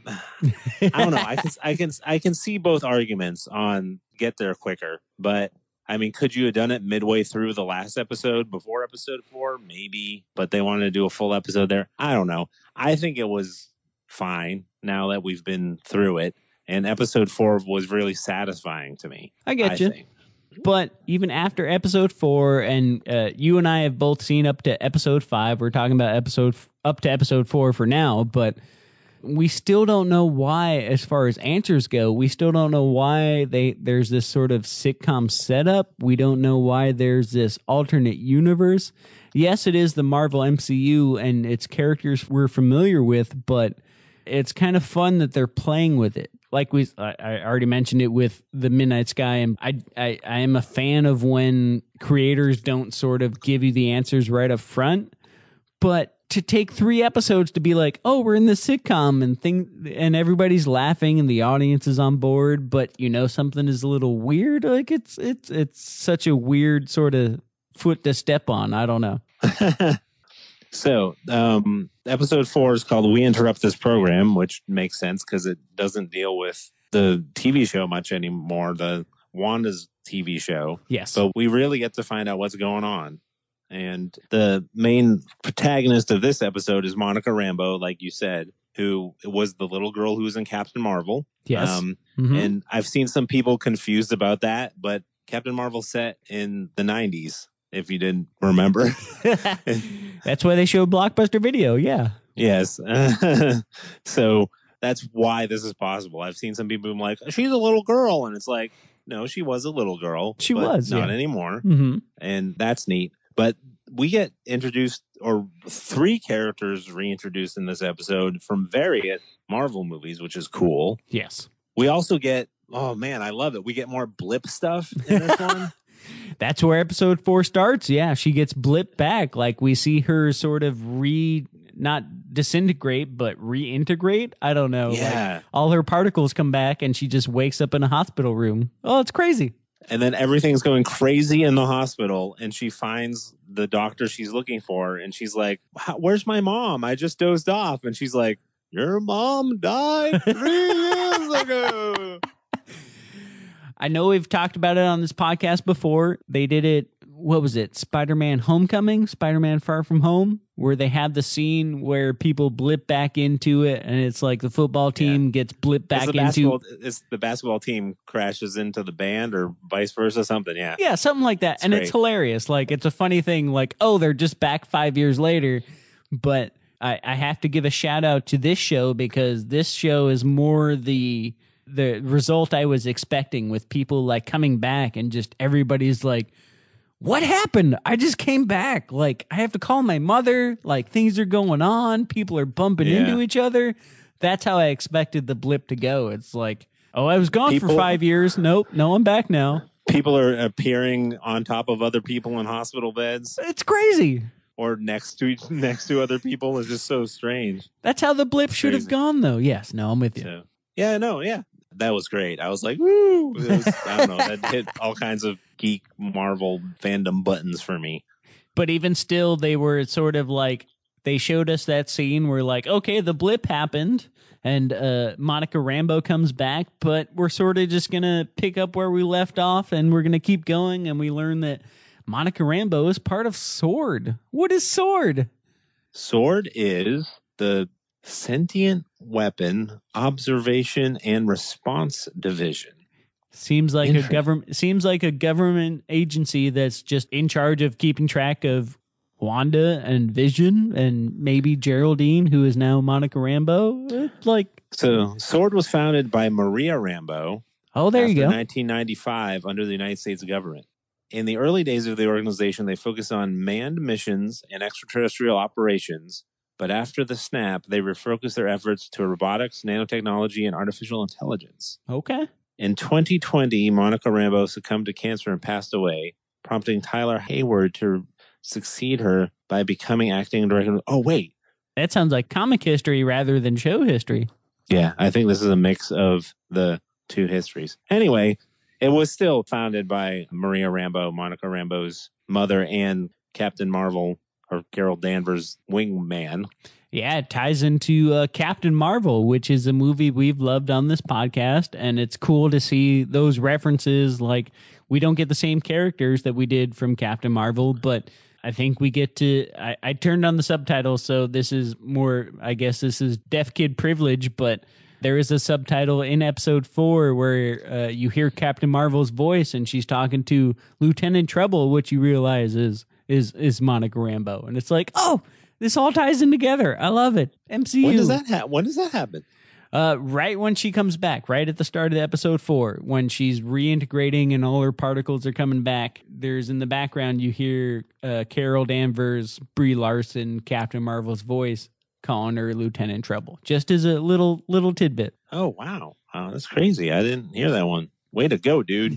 I don't know. I can see both arguments on get there quicker, but I mean, could you have done it midway through the last episode before episode 4? Maybe, but they wanted to do a full episode there. I don't know. I think it was fine now that we've been through it. And episode 4 was really satisfying to me. I get you. But even after episode 4, and you and I have both seen up to episode 5, we're talking about up to episode 4 for now, but we still don't know why, as far as answers go, we still don't know why there's this sort of sitcom setup. We don't know why there's this alternate universe. Yes, it is the Marvel MCU, and its characters we're familiar with, but it's kind of fun that they're playing with it. Like I already mentioned it with the Midnight Sky, and I am a fan of when creators don't sort of give you the answers right up front, but to take 3 episodes to be like, oh, we're in this sitcom and everybody's laughing and the audience is on board, but something is a little weird. Like it's such a weird sort of foot to step on. I don't know. So, episode 4 is called We Interrupt This Program, which makes sense because it doesn't deal with the TV show much anymore, the Wanda's TV show. Yes. So we really get to find out what's going on. And the main protagonist of this episode is Monica Rambeau, like you said. who was the little girl who was in Captain Marvel. Yes. And I've seen some people confused about that, but Captain Marvel set in the 90s, if you didn't remember. That's why they showed Blockbuster Video. Yeah. Yes. So that's why this is possible. I've seen some people like, she's a little girl. And it's like, no, she was a little girl. She but was. not yeah. anymore. Mm-hmm. And that's neat. But we get introduced, or 3 characters reintroduced in this episode from various Marvel movies, which is cool. Yes. We also get, oh man, I love it. We get more blip stuff in this one. That's where episode 4 starts. Yeah, she gets blipped back. Like we see her sort of not disintegrate, but reintegrate. I don't know. Yeah. Like, all her particles come back and she just wakes up in a hospital room. Oh, it's crazy. And then everything's going crazy in the hospital, and she finds the doctor she's looking for, and she's like, where's my mom? I just dozed off. And she's like, your mom died 3 years ago. I know we've talked about it on this podcast before. They did it, what was it? Spider-Man Homecoming? Spider-Man Far From Home? Where they have the scene where people blip back into it, and it's like the football team gets blipped back into... It's the basketball team crashes into the band, or vice versa, something, yeah. Yeah, something like that. And it's hilarious. Like, it's a funny thing, like, oh, they're just back 5 years later. But I have to give a shout out to this show, because this show is more the result I was expecting, with people like coming back and just everybody's like, what happened? I just came back. Like, I have to call my mother. Like, things are going on. People are bumping into each other. That's how I expected the blip to go. It's like, oh, I was gone for 5 years. Nope. No, I'm back now. People are appearing on top of other people in hospital beds. It's crazy. Or next to other people. Is just so strange. That's how the blip should have gone, though. Yes. No, I'm with you. So, yeah. That was great. I was like, woo! I don't know. That hit all kinds of geek Marvel fandom buttons for me. But even still, they were sort of like, they showed us that scene where like, okay, the blip happened and Monica Rambeau comes back, but we're sort of just going to pick up where we left off and we're going to keep going. And we learn that Monica Rambeau is part of SWORD. What is SWORD? SWORD is the Sentient Weapon Observation and Response Division. Seems like a government agency that's just in charge of keeping track of Wanda and Vision and maybe Geraldine, who is now Monica Rambeau. So SWORD was founded by Maria Rambeau. Oh, there you go. 1995 under the United States government. In the early days of the organization, they focused on manned missions and extraterrestrial operations. But after the snap, they refocused their efforts to robotics, nanotechnology, and artificial intelligence. Okay. In 2020, Monica Rambeau succumbed to cancer and passed away, prompting Tyler Hayward to succeed her by becoming acting director. Oh, wait. That sounds like comic history rather than show history. Yeah, I think this is a mix of the 2 histories. Anyway, it was still founded by Maria Rambeau, Monica Rambeau's mother, and Captain Marvel, or Carol Danvers' wingman. Yeah, it ties into Captain Marvel, which is a movie we've loved on this podcast, and it's cool to see those references. Like, we don't get the same characters that we did from Captain Marvel, but I think we get to... I turned on the subtitles, so this is more... I guess this is deaf kid privilege, but there is a subtitle in episode 4 where you hear Captain Marvel's voice, and she's talking to Lieutenant Trouble, which you realize is Monica Rambeau. And it's like, oh... this all ties in together. I love it. MCU. When does that happen? Right when she comes back, right at the start of episode 4, when she's reintegrating and all her particles are coming back. There's in the background, you hear Carol Danvers, Brie Larson, Captain Marvel's voice calling her Lieutenant Trouble. Just as a little tidbit. Oh, wow. That's crazy. I didn't hear that one. Way to go, dude.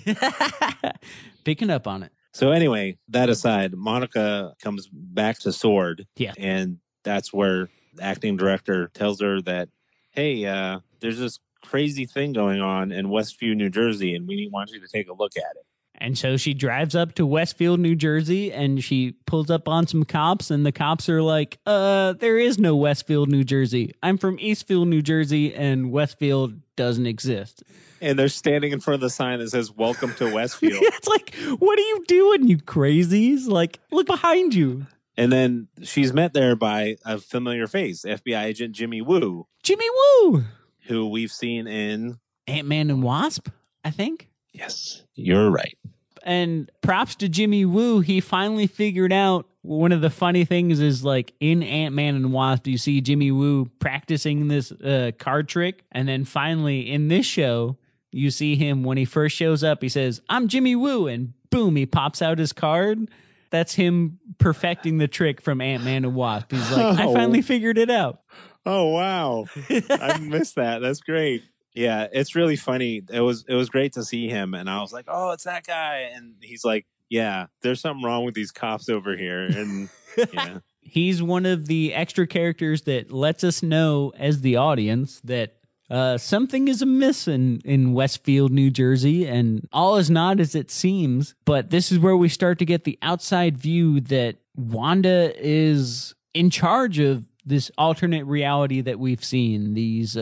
Picking up on it. So anyway, that aside, Monica comes back to SWORD. Yeah. And that's where the acting director tells her that, hey, there's this crazy thing going on in Westview, New Jersey, and we want you to take a look at it. And so she drives up to Westfield, New Jersey, and she pulls up on some cops, and the cops are like, there is no Westfield, New Jersey. I'm from Eastfield, New Jersey, and Westfield doesn't exist. And they're standing in front of the sign that says, welcome to Westfield. It's like, what are you doing, you crazies? Like, look behind you. And then she's met there by a familiar face, FBI agent Jimmy Woo. Jimmy Woo! Who we've seen in Ant-Man and Wasp, I think. Yes, you're right. And props to Jimmy Woo. He finally figured out one of the funny things is like in Ant-Man and Wasp, you see Jimmy Woo practicing this card trick. And then finally in this show, you see him when he first shows up, he says, "I'm Jimmy Woo." And boom, he pops out his card. That's him perfecting the trick from Ant-Man and Wasp. He's like, I finally figured it out. Oh, wow. I missed that. That's great. Yeah, it's really funny. It was great to see him. And I was like, oh, it's that guy. And he's like, yeah, there's something wrong with these cops over here. And yeah. He's one of the extra characters that lets us know as the audience that something is amiss in Westfield, New Jersey, and all is not as it seems. But this is where we start to get the outside view that Wanda is in charge of this alternate reality that we've seen. These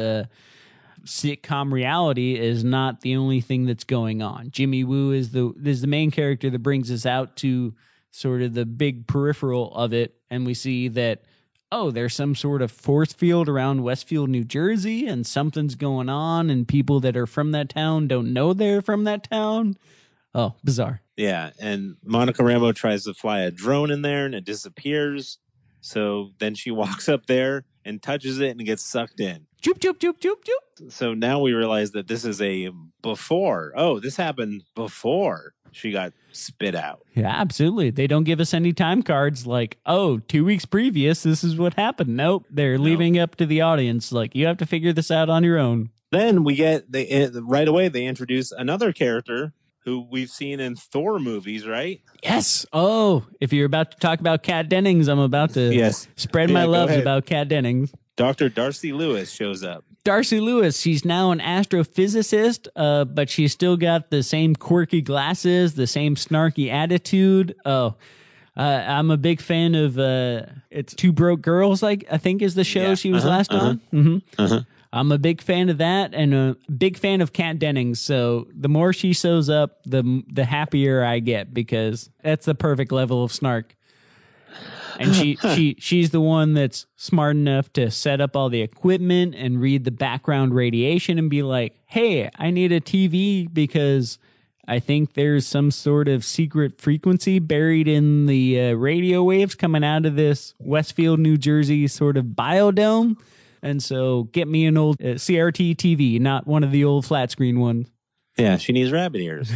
sitcom reality is not the only thing that's going on. Jimmy Woo is the main character that brings us out to sort of the big peripheral of it, and we see that, oh, there's some sort of force field around Westfield, New Jersey, and something's going on, and people that are from that town don't know they're from that town. Oh, bizarre. Yeah, and Monica Rambeau tries to fly a drone in there, and it disappears. So then she walks up there and touches it and gets sucked in. Joop, joop, joop, joop, joop. So now we realize that this is a before. Oh, this happened before she got spit out. Yeah, absolutely. They don't give us any time cards like, oh, 2 weeks previous, this is what happened. Nope. They're leaving up to the audience. Like, you have to figure this out on your own. Then we get, right away, they introduce another character who we've seen in Thor movies, right? Yes. Oh, if you're about to talk about Kat Dennings, I'm about to spread my loves about Kat Dennings. Dr. Darcy Lewis shows up. Darcy Lewis, she's now an astrophysicist, but she's still got the same quirky glasses, the same snarky attitude. Oh, I'm a big fan of it's Two Broke Girls, I think is the show she was last on. Mm-hmm. I'm a big fan of that and a big fan of Kat Dennings. So the more she shows up, the happier I get, because that's the perfect level of snark. And she's the one that's smart enough to set up all the equipment and read the background radiation and be like, hey, I need a TV because I think there's some sort of secret frequency buried in the radio waves coming out of this Westfield, New Jersey sort of biodome. And so get me an old CRT TV, not one of the old flat screen ones. Yeah, she needs rabbit ears.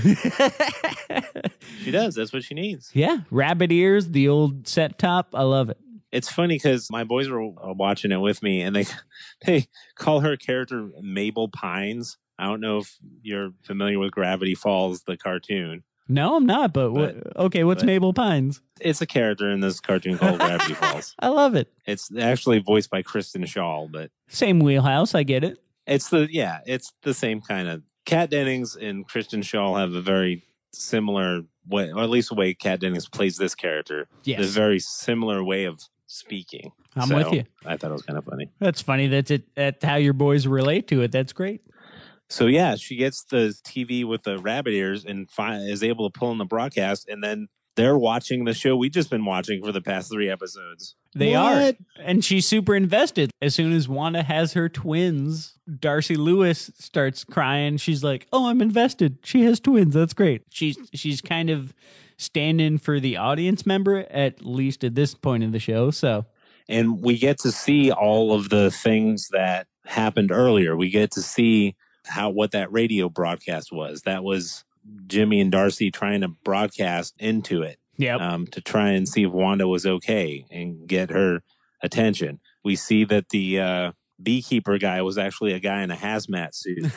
She does. That's what she needs. Yeah, rabbit ears, the old set top. I love it. It's funny because my boys were watching it with me, and they call her character Mabel Pines. I don't know if you're familiar with Gravity Falls, the cartoon. No, I'm not. But what's Mabel Pines? It's a character in this cartoon called Gravity Falls. I love it. It's actually voiced by Kristen Shaw, but same wheelhouse. I get it. It's the same kind of. Kat Dennings and Kristen Shaw have a very similar way, or at least the way Kat Dennings plays this character. Yes. There's a very similar way of speaking. I'm with you. I thought it was kind of funny. That's funny. That's how your boys relate to it. That's great. So yeah, she gets the TV with the rabbit ears and is able to pull in the broadcast, and then they're watching the show we just been watching for the past 3 episodes. They are. And she's super invested. As soon as Wanda has her twins, Darcy Lewis starts crying. She's like, oh, I'm invested. She has twins. That's great. She's kind of standing for the audience member, at least at this point in the show. So, and we get to see all of the things that happened earlier. We get to see what that radio broadcast was. That was Jimmy and Darcy trying to broadcast into it. To try and see if Wanda was okay and get her attention. We see that the beekeeper guy was actually a guy in a hazmat suit.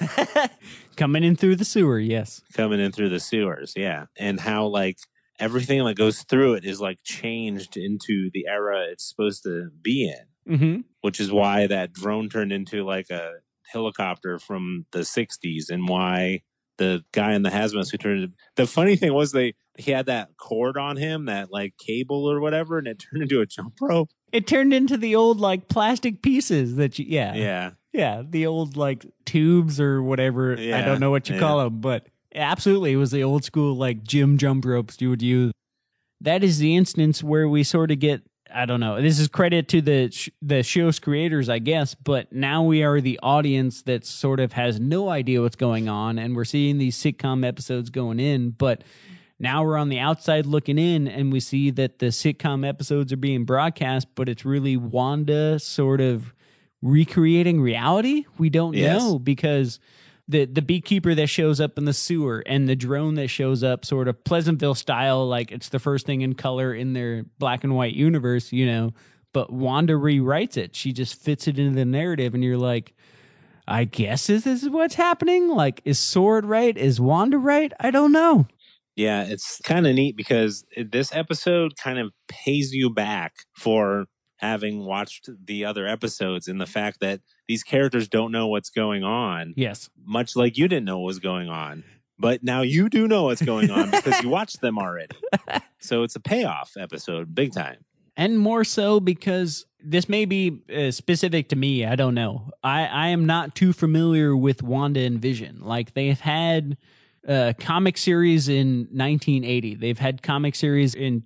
Coming in through the sewer, yes. Coming in through the sewers, yeah. And how, like, everything that goes through it is, like, changed into the era it's supposed to be in. Mm-hmm. Which is why that drone turned into, like, a helicopter from the 60s, and why the guy in the hazmat suit turned. The funny thing was he had that cord on him, that like cable or whatever, and it turned into a jump rope. It turned into the old like plastic pieces that yeah, the old like tubes or whatever. I don't know what you call them, but absolutely, it was the old school like gym jump ropes you would use. that is the instance where we sort of get, I don't know, this is credit to the show's creators, I guess, but now we are the audience that sort of has no idea what's going on, and we're seeing these sitcom episodes going in, but now we're on the outside looking in, and we see that the sitcom episodes are being broadcast, but it's really Wanda sort of recreating reality. We don't know, because the beekeeper that shows up in the sewer and the drone that shows up sort of Pleasantville style, like it's the first thing in color in their black and white universe, you know, but Wanda rewrites it. She just fits it into the narrative, and you're like, I guess this is what's happening. Like, is Sword right? Is Wanda right? I don't know. Yeah, it's kind of neat because this episode kind of pays you back for having watched the other episodes, in the fact that these characters don't know what's going on. Yes. Much like you didn't know what was going on. But now you do know what's going on because you watched them already. So it's a payoff episode, big time. And more so because this may be specific to me. I don't know. I am not too familiar with Wanda and Vision. Like, they've had comic series in 1980. They've had comic series in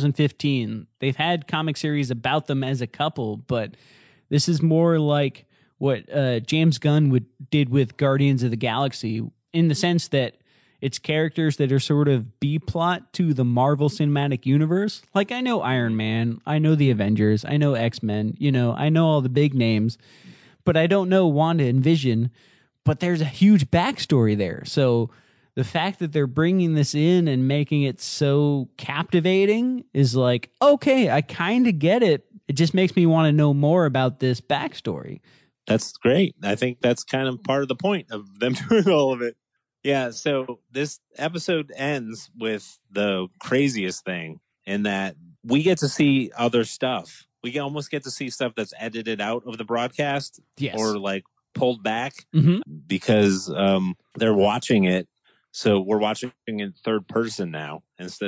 2015. They've had comic series about them as a couple, but this is more like what James Gunn did with Guardians of the Galaxy, in the sense that it's characters that are sort of B-plot to the Marvel Cinematic Universe. Like, I know Iron Man, I know the Avengers, I know X-Men, you know, I know all the big names, but I don't know Wanda and Vision, but there's a huge backstory there. So the fact that they're bringing this in and making it so captivating is like, okay, I kind of get it. It just makes me want to know more about this backstory. That's great. I think that's kind of part of the point of them doing all of it. Yeah, so this episode ends with the craziest thing, in that we get to see other stuff. We almost get to see stuff that's edited out of the broadcast, yes, or like pulled back, because they're watching it. So we're watching in third person now instead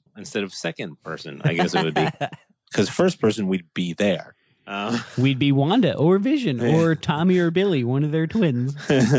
of second person, I guess it would be. Because first person, we'd be there. We'd be Wanda or Vision or Tommy or Billy, one of their twins.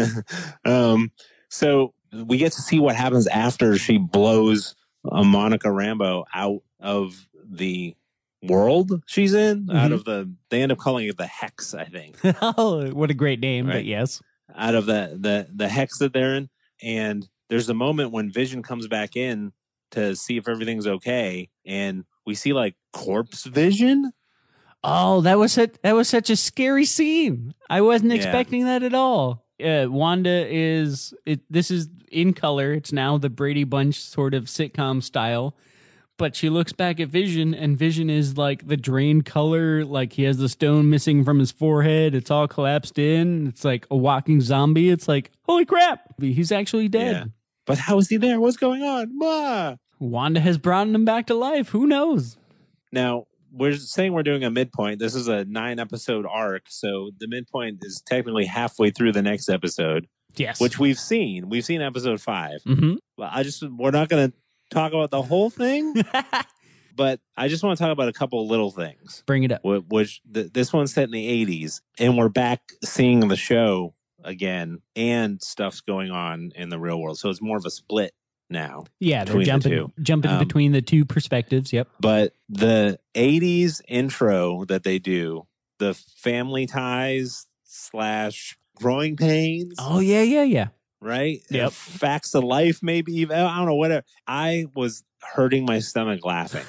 So we get to see what happens after she blows Monica Rambeau out of the world she's in. Out of they end up calling it the Hex, I think. Oh, what a great name, right? But yes. Out of the Hex that they're in. And there's a moment when Vision comes back in to see if everything's okay, and we see like corpse Vision. Oh, that was such a scary scene. I wasn't expecting that at all. Wanda this is in color. It's now the Brady Bunch sort of sitcom style. But she looks back at Vision, and Vision is like the drained color. Like, he has the stone missing from his forehead. It's all collapsed in. It's like a walking zombie. It's like, holy crap, he's actually dead. Yeah. But how is he there? What's going on? Bah! Wanda has brought him back to life. Who knows? Now, we're saying we're doing a midpoint. This is a 9-episode arc, so the midpoint is technically halfway through the next episode. Yes. Which we've seen. We've seen episode 5. Mm-hmm. We're not going to talk about the whole thing, but I just want to talk about a couple of little things. Bring it up. This one's set in the 80s, and we're back seeing the show again, and stuff's going on in the real world. So it's more of a split now. Yeah, they're jumping between the two perspectives. Yep. But the 80s intro that they do, the Family Ties / Growing Pains. Oh, yeah. Right? Yep. Facts of Life, maybe even. I don't know, whatever. I was hurting my stomach laughing.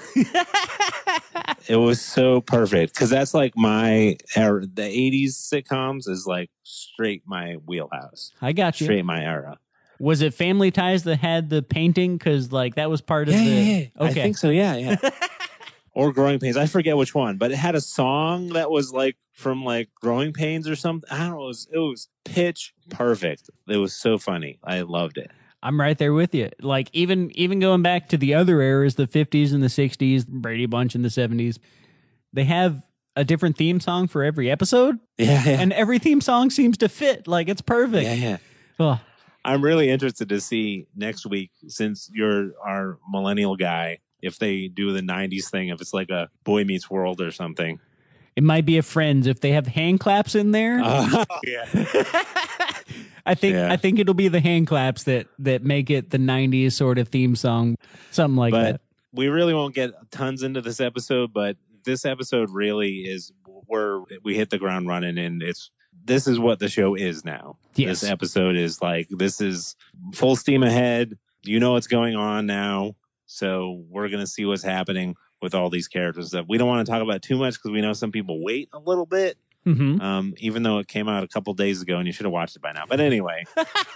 It was so perfect, because that's like my era. The 80s sitcoms is like straight my wheelhouse. I got you. Straight my era. Was it Family Ties that had the painting? Because like that was part of Yeah. Okay. I think so, yeah. Or Growing Pains. I forget which one, but it had a song that was like from like Growing Pains or something. I don't know. It was pitch perfect. It was so funny. I loved it. I'm right there with you. Like even going back to the other eras, the 50s and the 60s, Brady Bunch in the 70s, they have a different theme song for every episode. Yeah. And every theme song seems to fit. Like, it's perfect. Yeah. Oh. I'm really interested to see next week, since you're our millennial guy, if they do the 90s thing, if it's like a Boy Meets World or something. It might be a Friends if they have hand claps in there. Yeah. I think it'll be the hand claps that make it the 90s sort of theme song, something like that. we really won't get tons into this episode, but this episode really is where we hit the ground running, and this is what the show is now. Yes. This episode is like, this is full steam ahead. You know what's going on now. So we're going to see what's happening with all these characters. That we don't want to talk about too much because we know some people wait a little bit. Mm-hmm. Even though it came out a couple days ago and you should have watched it by now. But anyway,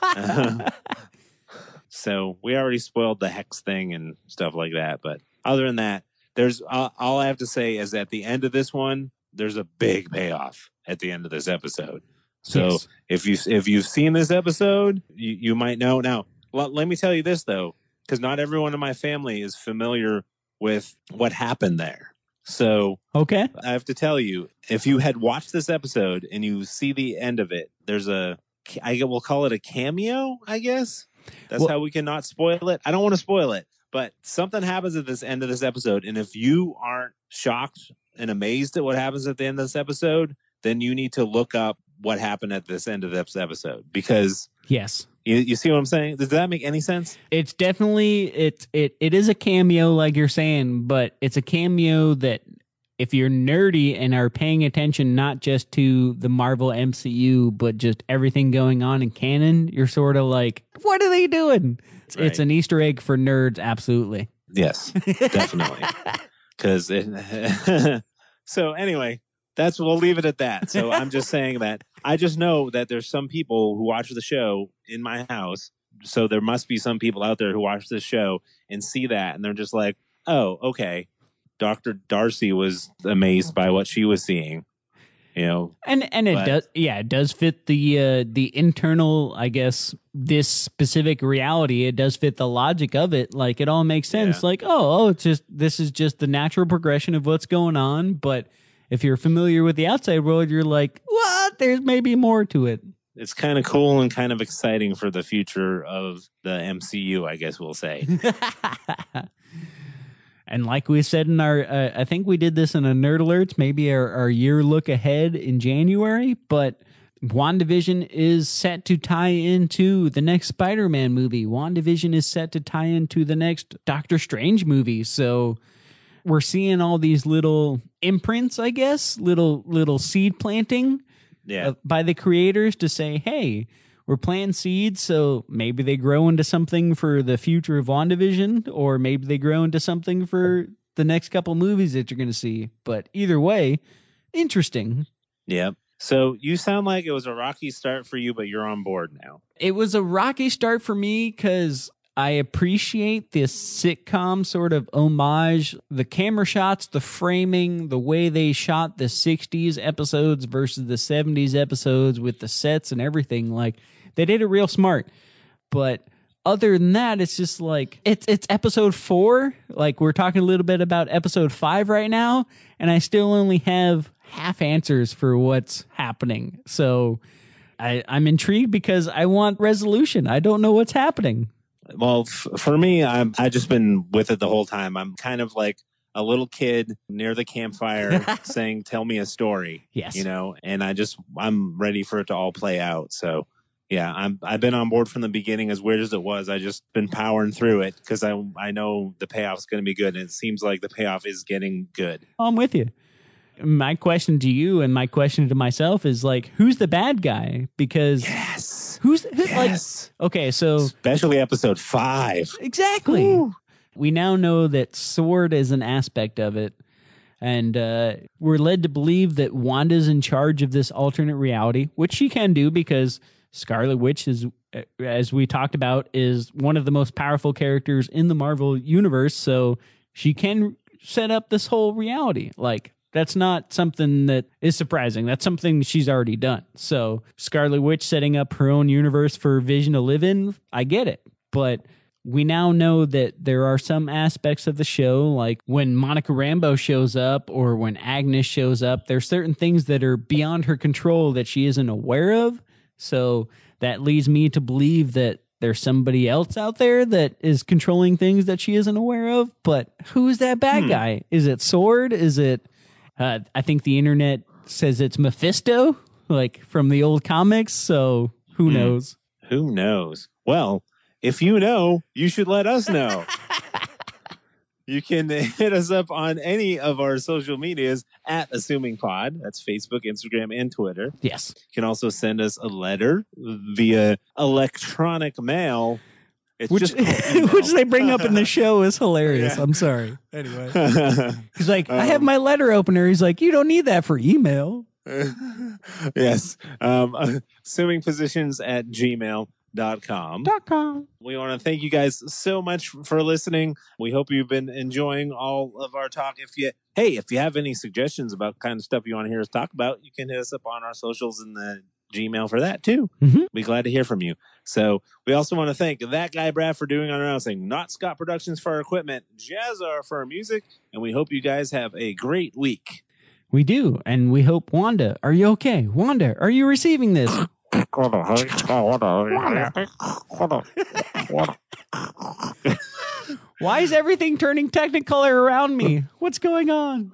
so we already spoiled the Hex thing and stuff like that. But other than that, there's all I have to say is at the end of this one, there's a big payoff at the end of this episode. So if you've seen this episode, you might know. Now, let me tell you this, though, because not everyone in my family is familiar with what happened there. So okay, I have to tell you, if you had watched this episode and you see the end of it, there's we'll call it a cameo, I guess. That's how we cannot spoil it. I don't want to spoil it, but something happens at this end of this episode. And if you aren't shocked and amazed at what happens at the end of this episode, then you need to look up what happened at this end of this episode, because yes. You see what I'm saying? Does that make any sense? It's definitely it is a cameo, like you're saying, but it's a cameo that if you're nerdy and are paying attention not just to the Marvel MCU, but just everything going on in canon, you're sort of like, what are they doing? Right. It's an Easter egg for nerds, absolutely. Yes, definitely. Because so anyway, we'll leave it at that. So I'm just saying that I just know that there's some people who watch the show in my house. So there must be some people out there who watch this show and see that, and they're just like, oh, okay. Dr. Darcy was amazed by what she was seeing, you know. And it does fit the internal, I guess, this specific reality. It does fit the logic of it. Like, it all makes sense. Yeah. Like, this is just the natural progression of what's going on, but if you're familiar with the outside world, you're like, what? There's maybe more to it. It's kind of cool and kind of exciting for the future of the MCU, I guess we'll say. And like we said in our, I think we did this in a Nerd Alerts, maybe our year look ahead in January, but WandaVision is set to tie into the next Spider-Man movie. WandaVision is set to tie into the next Doctor Strange movie. So we're seeing all these little imprints, I guess, little seed planting by the creators to say, hey, we're planting seeds, so maybe they grow into something for the future of WandaVision, or maybe they grow into something for the next couple movies that you're going to see. But either way, interesting. Yep. So you sound like it was a rocky start for you, but you're on board now. It was a rocky start for me because I appreciate this sitcom sort of homage, the camera shots, the framing, the way they shot the 60s episodes versus the 70s episodes with the sets and everything. Like, they did it real smart. But other than that, it's just like, it's episode 4. Like, we're talking a little bit about episode 5 right now, and I still only have half answers for what's happening. So I'm intrigued because I want resolution. I don't know what's happening. Well, for me, I've just been with it the whole time. I'm kind of like a little kid near the campfire saying, tell me a story. Yes. You know, and I'm ready for it to all play out. So, yeah, I've been on board from the beginning. As weird as it was, I just been powering through it because I know the payoff is going to be good. And it seems like the payoff is getting good. I'm with you. My question to you and my question to myself is like, who's the bad guy? Because who's like, okay, so especially episode 5. Exactly. Ooh. We now know that SWORD is an aspect of it. And we're led to believe that Wanda's in charge of this alternate reality, which she can do because Scarlet Witch is, as we talked about, is one of the most powerful characters in the Marvel universe. So she can set up this whole reality. Like, that's not something that is surprising. That's something she's already done. So Scarlet Witch setting up her own universe for Vision to live in, I get it. But we now know that there are some aspects of the show, like when Monica Rambeau shows up or when Agnes shows up, there's certain things that are beyond her control that she isn't aware of. So that leads me to believe that there's somebody else out there that is controlling things that she isn't aware of. But who is that bad guy? Is it SWORD? Is it... I think the internet says it's Mephisto, like from the old comics. So who knows? Who knows? Well, if you know, you should let us know. You can hit us up on any of our social medias at Assuming Pod. That's Facebook, Instagram, and Twitter. Yes. You can also send us a letter via electronic mail. It's Which, just called email. which they bring up in the show is hilarious. Yeah. I'm sorry. Anyway. He's like, I have my letter opener. He's like, you don't need that for email. Yes. Assumingpositions@gmail.com. We want to thank you guys so much for listening. We hope you've been enjoying all of our talk. If you have any suggestions about kind of stuff you want to hear us talk about, you can hit us up on our socials and the Gmail for that too. Mm-hmm. Be glad to hear from you. So we also want to thank that guy Brad for doing our announcing, Not Scott Productions for our equipment, Jazzar for our music, and we hope you guys have a great week. We do, and we hope Wanda. Are you okay? Wanda, are you receiving this? Why is everything turning Technicolor around me? What's going on?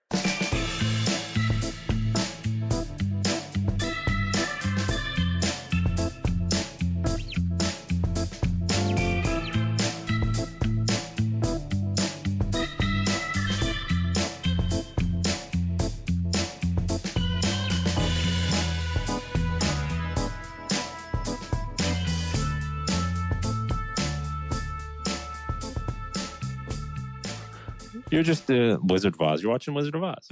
You're just Wizard of Oz. You're watching Wizard of Oz.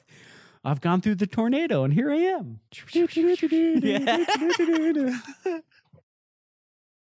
I've gone through the tornado, and here I am. Yeah.